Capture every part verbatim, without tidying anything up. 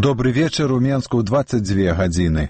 Добрый вечер, у Менску двадцать две гадзіны.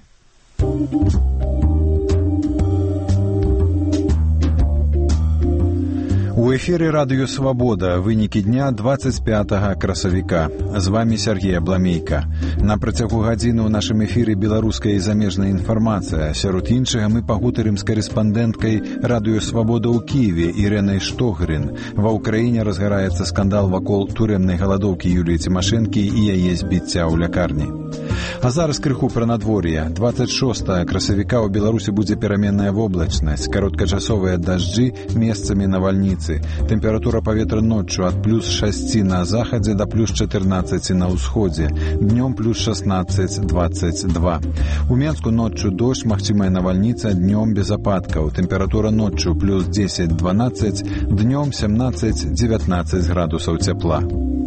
У эфіры радыё «Свабода» вынікі дня двадцать пятага красавіка. З вами Сергей Абламейка. На працягу гадзіны ў нашым эфіры беларуская і замежная інфармацыя. Сярод іншага мы пагутарым з карэспандэнткай радыё «Свабода» ў Кіеве Ірэнай Штогрын. Ва ўкраіне разгараецца скандал вакол турэмнай галадоўкі Юліі Цімашэнкі і яе збіцця ў лякарні. А зараз крыху пра надвор'е. двадцать шостага красавіка ў Беларусі будзе пераменная воблачнасць, кароткачасовыя дажджы, месцамі навальніцы. Тэмпература паветра ноччу ад плюс шасці на захадзе да плюс чатырнаццаці на ўсходзе. Днём плюс шаснаццаць двадцать два. У Менску ноччу дождж, магчымая навальніца, днём без ападкаў. Тэмпература ноччу плюс дзесяць дванаццаць, днём семнаццаць дзевятнаццаць градусаў цяпла.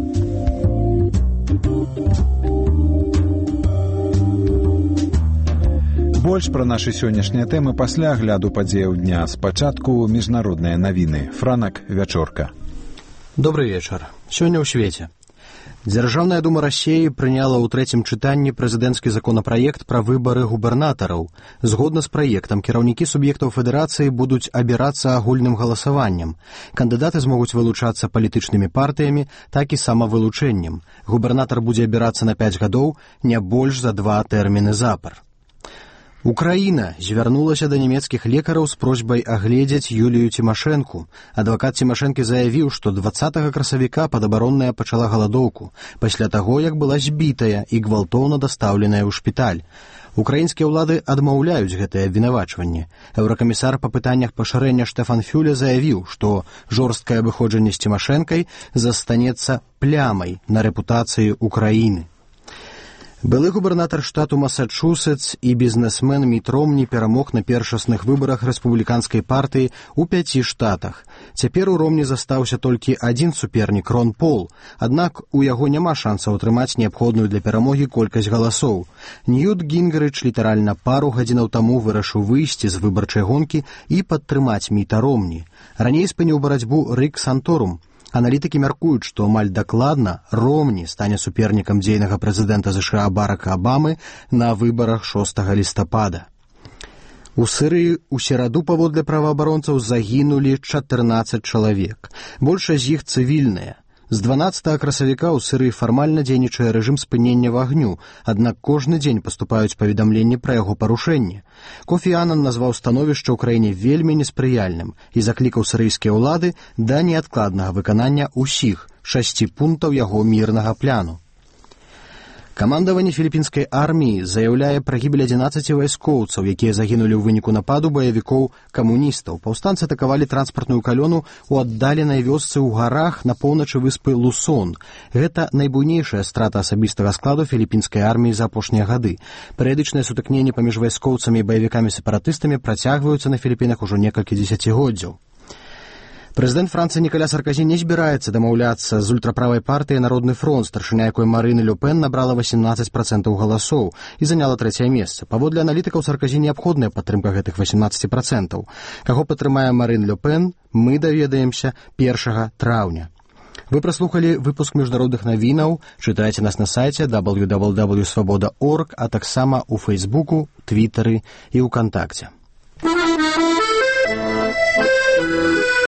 Больш пра нашы сённяшнія тэмы пасля агляду падзеяў дня. Спачатку міжнародныя навіны. Франак Вячорка. Добрый вечар. Сёння ў свеце. Дзяржаўная дума Расіі прыняла ў трэцім чытанні прэзідэнцкі законапраект пра выбары губернатараў. Згодна з праектам, кіраўнікі суб'ектаў федэрацыі будуць абірацца агульным галасаваннем. Кандыдаты змогуць вылучацца палітычнымі партыямі, так і самавылучэннем. Губернатар будзе абірацца на пяць гадоў, не больш за два тэрміны запар. Украіна звярнулася да нямецкіх лекараў з просьбай агледзець Юлію Цімашэнку. Адвакат Цімашэнкі заявіў, што дваццатага красавіка падабаронная пачала галадоўку, пасля таго, як была збітая і гвалтоўна дастаўленая ў шпіталь. Украінскія ўлады адмаўляюць гэтае абвінавачванне. Еўракамісар па пытаннях пашырэння Штэфан Фюле заявіў, што жорсткае абыходжанне з Цімашэнкай застанецца плямай на рэпутацыі Украіны. Былы губернатар штату Масачусетс і бізнесмен Міт Ромні перамог на першасных выбарах рэспубліканскай партыі ў пяці штатах. Цяпер у Ромні застаўся толькі адзін супернік Рон Пол, аднак у яго няма шансаў атрымаць неабходную для перамогі колькасць галасоў. Ньют Гінгрыч літаральна пару гадзінаў таму вырашыў выйсці з выбарчай гонкі і падтрымаць Міта Ромні. Раней спыніў барацьбу Рик Санторум. Аналітыкі мяркуюць, што амаль дакладна Ромні стане супернікам дзейнага прэзідэнта ЗША Барака Абамы на выбарах шостага лістапада. У Сірыі ў сераду паводле праваабаронцаў загінулі чатырнаццаць чалавек. Большасць з іх цывільныя. З дванаццатага красавіка ў Сірыі фармальна дзейнічае рэжым спынення вагню, аднак кожны дзень паступаюць паведамленні пра яго парушэнне. Кофі Анан назваў становішча ў краіне вельмі неспрыяльным і заклікаў сірыйскія ўлады да неадкладнага выканання ўсіх шасці пунктаў яго мірнага пляну. Камандаванне філіпінскай арміі заяўляе пра гібель адзінаццаці вайскоўцаў, якія загінулі ў выніку нападу баевікоў камуністаў. Паўстанцы атакавалі транспартную калёну ў аддаленай вёсцы ў гарах на поўначы выспы Лусон. Гэта найбуйнейшая страта асабістага складу філіпінскай арміі за апошнія гады. Перыядычныя сутыкненні паміж вайскоўцамі і баевікамі-сепаратыстамі працягваюцца на Філіпінах ужо некалькі дзесяцігоддзяў. Прэзідэнт Францыі Нікаля Сарказі не збіраецца дамаўляцца з ультраправай партыяй «Народны фронт», старшыня якой Марыны Ле Пен набрала васемнаццаць працэнтаў галасоў і заняла трэцяе месца. Паводле аналітыкаў Сарказі неабходная падтрымка гэтых васемнаццаць працэнтаў. Каго падтрымае Марын Ле Пен, мы даведаемся першага траўня. Вы праслухалі выпуск міжнародных навінаў, чытайце нас на сайце дабл ю дабл ю дабл ю крапка свабода крапка орг, а таксама ў Фейсбуку, Твітары і ўКантакце.